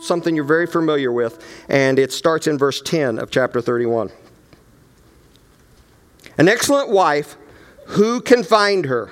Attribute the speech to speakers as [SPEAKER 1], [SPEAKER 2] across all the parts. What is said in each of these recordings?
[SPEAKER 1] something you're very familiar with, and it starts in verse 10 of chapter 31. An excellent wife, who can find her?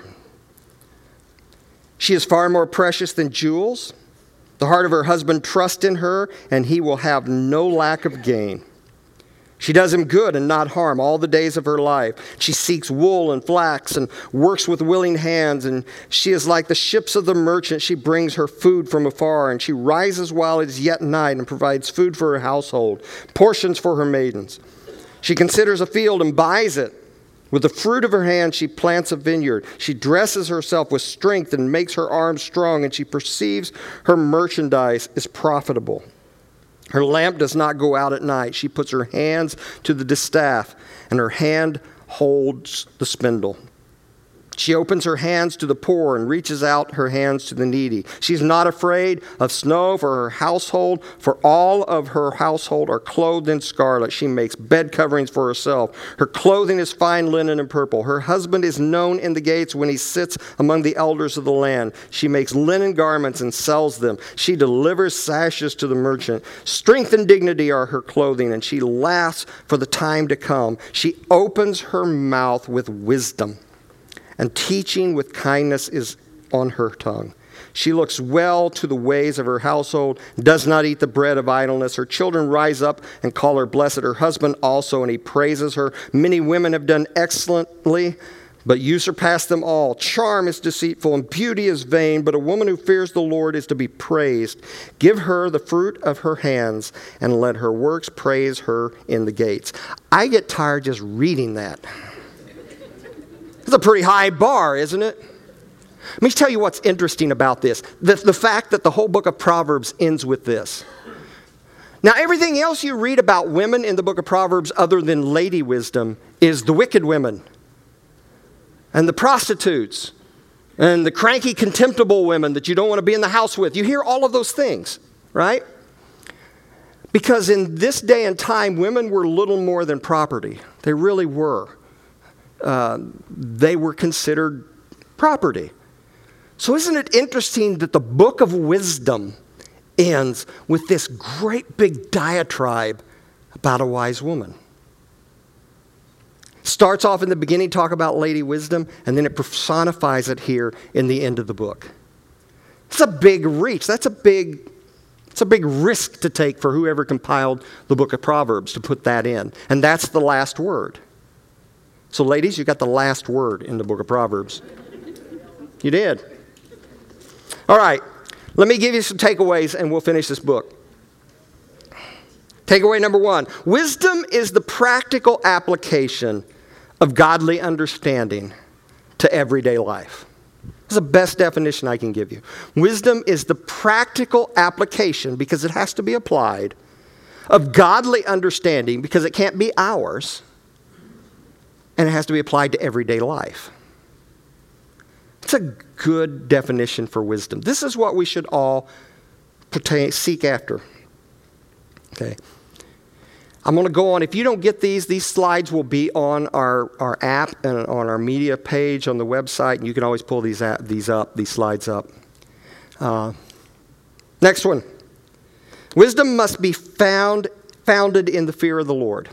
[SPEAKER 1] She is far more precious than jewels. The heart of her husband trusts in her, and he will have no lack of gain. She does him good and not harm all the days of her life. She seeks wool and flax and works with willing hands, and she is like the ships of the merchant. She brings her food from afar, and she rises while it is yet night and provides food for her household, portions for her maidens. She considers a field and buys it. With the fruit of her hand, she plants a vineyard. She dresses herself with strength and makes her arms strong, and she perceives her merchandise is profitable. Her lamp does not go out at night. She puts her hands to the distaff, and her hand holds the spindle. She opens her hands to the poor and reaches out her hands to the needy. She's not afraid of snow for her household, for all of her household are clothed in scarlet. She makes bed coverings for herself. Her clothing is fine linen and purple. Her husband is known in the gates when he sits among the elders of the land. She makes linen garments and sells them. She delivers sashes to the merchant. Strength and dignity are her clothing, and she laughs for the time to come. She opens her mouth with wisdom, and teaching with kindness is on her tongue. She looks well to the ways of her household, does not eat the bread of idleness. Her children rise up and call her blessed. Her husband also, and he praises her. Many women have done excellently, but you surpass them all. Charm is deceitful and beauty is vain, but a woman who fears the Lord is to be praised. Give her the fruit of her hands, and let her works praise her in the gates. I get tired just reading that. It's a pretty high bar, isn't it? Let me tell you what's interesting about this. The fact that the whole book of Proverbs ends with this. Now, everything else you read about women in the book of Proverbs other than lady wisdom is the wicked women and the prostitutes and the cranky, contemptible women that you don't want to be in the house with. You hear all of those things, right? Because in this day and time, women were little more than property. They really were. They were considered property. So isn't it interesting that the book of wisdom ends with this great big diatribe about a wise woman? Starts off in the beginning, talk about lady wisdom, and then it personifies it here in the end of the book. It's a big reach. It's a big risk to take for whoever compiled the book of Proverbs to put that in. And that's the last word. So ladies, you got the last word in the book of Proverbs. You did. All right, let me give you some takeaways and we'll finish this book. Takeaway number 1, wisdom is the practical application of godly understanding to everyday life. That's the best definition I can give you. Wisdom is the practical application, because it has to be applied, of godly understanding, because it can't be ours, and it has to be applied to everyday life. It's a good definition for wisdom. This is what we should all seek after. Okay. I'm going to go on. If you don't get these slides will be on our app and on our media page on the website, and you can always pull these slides up. Next one. Wisdom must be founded in the fear of the Lord.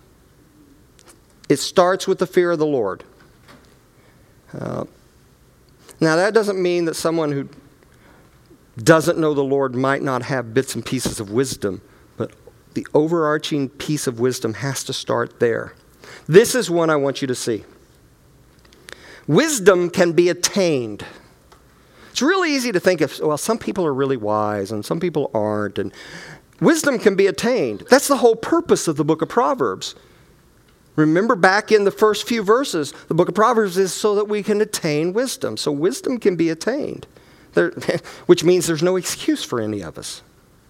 [SPEAKER 1] It starts with the fear of the Lord. Now, that doesn't mean that someone who doesn't know the Lord might not have bits and pieces of wisdom, but the overarching piece of wisdom has to start there. This is one I want you to see. Wisdom can be attained. It's really easy to think of, well, some people are really wise and some people aren't, and wisdom can be attained. That's the whole purpose of the book of Proverbs. Remember back in the first few verses, the book of Proverbs is so that we can attain wisdom. So wisdom can be attained, which means there's no excuse for any of us.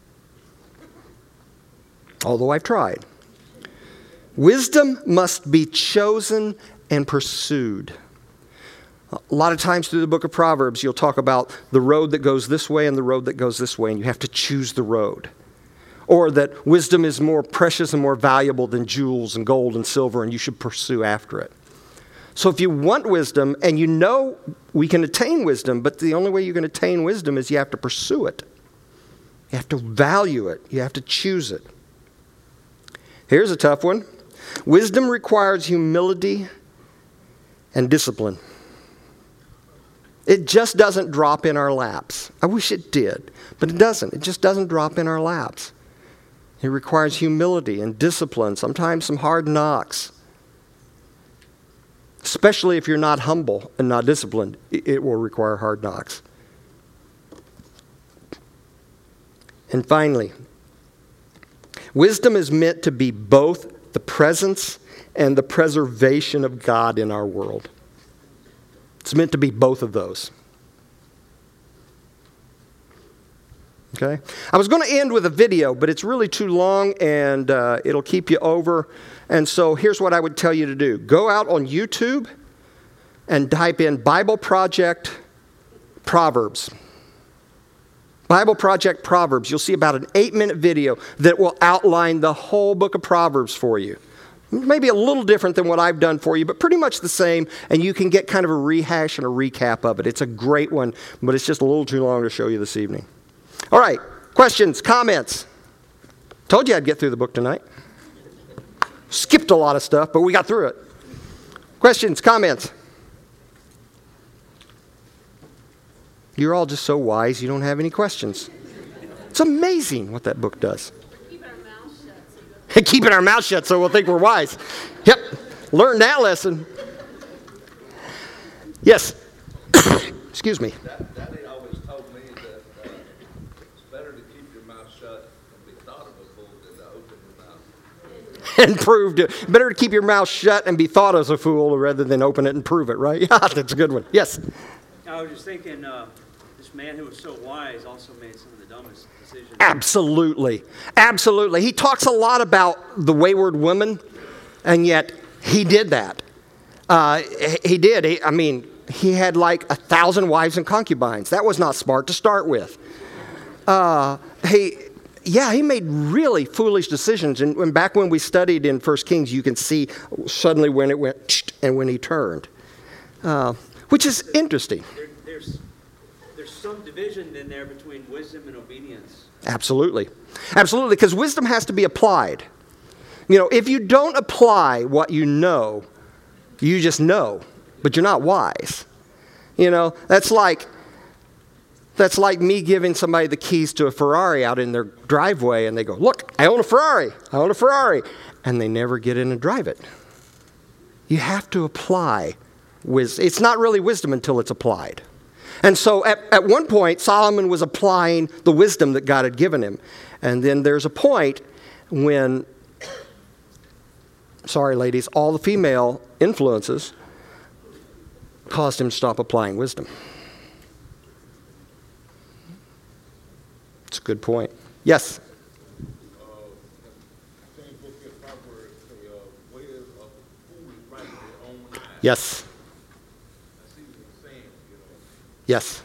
[SPEAKER 1] Although I've tried. Wisdom must be chosen and pursued. A lot of times through the book of Proverbs, you'll talk about the road that goes this way and the road that goes this way, and you have to choose the road. Or that wisdom is more precious and more valuable than jewels and gold and silver, and you should pursue after it. So if you want wisdom, and you know we can attain wisdom, but the only way you can attain wisdom is you have to pursue it. You have to value it. You have to choose it. Here's a tough one. Wisdom requires humility and discipline. It just doesn't drop in our laps. I wish it did, but it doesn't. It just doesn't drop in our laps. It requires humility and discipline, sometimes some hard knocks. Especially if you're not humble and not disciplined, it will require hard knocks. And finally, wisdom is meant to be both the presence and the preservation of God in our world. It's meant to be both of those. Okay? I was going to end with a video, but it's really too long and it'll keep you over. And so here's what I would tell you to do. Go out on YouTube and type in Bible Project Proverbs. Bible Project Proverbs. You'll see about an 8-minute video that will outline the whole book of Proverbs for you. Maybe a little different than what I've done for you, but pretty much the same, and you can get kind of a rehash and a recap of it. It's a great one, but it's just a little too long to show you this evening. All right, questions, comments? Told you I'd get through the book tonight. Skipped a lot of stuff, but we got through it. Questions, comments? You're all just so wise, you don't have any questions. It's amazing what that book does. Keeping our mouth shut so we'll think we're wise. Yep, learn that lesson. Yes. Excuse me.
[SPEAKER 2] Daddy always told me that it's better to keep your mouth shut and be thought of a fool than to open your mouth.
[SPEAKER 1] And prove it. Better to keep your mouth shut and be thought as a fool rather than open it and prove it, right? Yeah, that's a good one. Yes.
[SPEAKER 3] I was just thinking, this man who was so wise also made some of the dumbest decisions.
[SPEAKER 1] Absolutely. Absolutely. He talks a lot about the wayward woman, and yet he did that. He did. He had like 1,000 wives and concubines. That was not smart to start with. He made really foolish decisions. And back when we studied in 1 Kings, you can see suddenly when it went and when he turned, which is interesting.
[SPEAKER 3] There's some division in there between wisdom and obedience.
[SPEAKER 1] Absolutely. Absolutely, because wisdom has to be applied. You know, if you don't apply what you know, you just know, but you're not wise. You know, that's like me giving somebody the keys to a Ferrari out in their driveway, and they go, "Look, I own a Ferrari. I own a Ferrari." And they never get in and drive it. You have to apply wisdom. It's not really wisdom until it's applied. And so at one point, Solomon was applying the wisdom that God had given him. And then there's a point when, sorry ladies, all the female influences caused him to stop applying wisdom. It's a good point. Yes? Yes. Yes.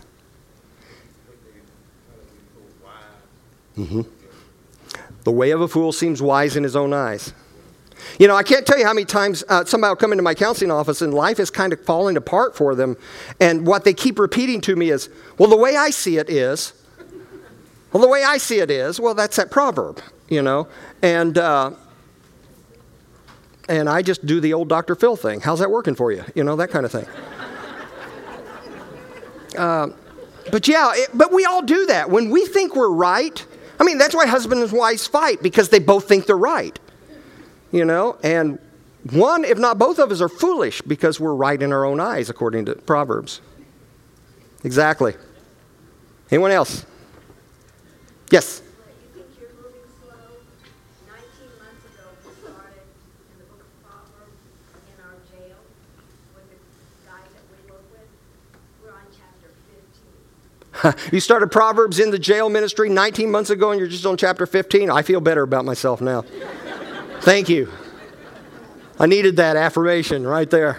[SPEAKER 1] Mm-hmm. The way of a fool seems wise in his own eyes. You know, I can't tell you how many times somebody will come into my counseling office and life is kind of falling apart for them. And what they keep repeating to me is, well, the way I see it is, well, that's that proverb, you know. And I just do the old Dr. Phil thing. How's that working for you? You know, that kind of thing. But we all do that. When we think we're right, I mean, that's why husband and wives fight, because they both think they're right. You know, and one, if not both of us, are foolish because we're right in our own eyes, according to Proverbs. Exactly. Anyone else? Yes?
[SPEAKER 4] You think you're moving slow? 19 months ago, we started in the book of Proverbs in our jail with the guys that we work with. We're on chapter 15.
[SPEAKER 1] You started Proverbs in the jail ministry 19 months ago and you're just on chapter 15? I feel better about myself now. Thank you. I needed that affirmation right there.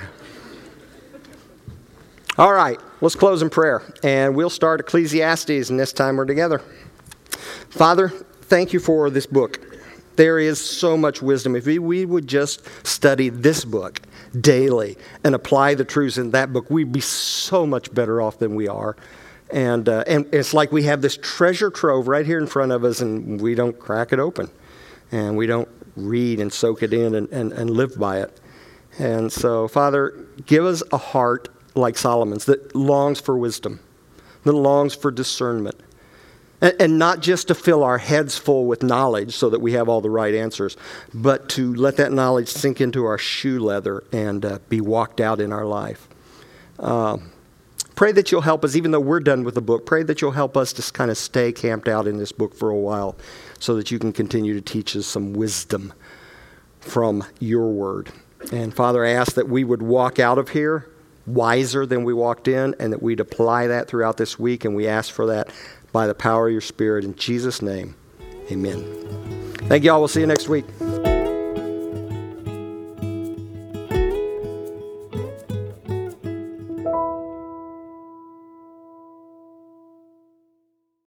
[SPEAKER 1] All right, let's close in prayer. And we'll start Ecclesiastes, and this time we're together. Father, thank you for this book. There is so much wisdom. If we would just study this book daily and apply the truths in that book, we'd be so much better off than we are. And it's like we have this treasure trove right here in front of us, and we don't crack it open. And we don't read and soak it in and live by it. And so, Father, give us a heart like Solomon's that longs for wisdom, that longs for discernment. And not just to fill our heads full with knowledge so that we have all the right answers, but to let that knowledge sink into our shoe leather and be walked out in our life. Pray that you'll help us, even though we're done with the book, pray that you'll help us to kind of stay camped out in this book for a while so that you can continue to teach us some wisdom from your word. And Father, I ask that we would walk out of here wiser than we walked in, and that we'd apply that throughout this week, and we ask for that by the power of your Spirit. In Jesus' name, amen. Thank you all. We'll see you next week.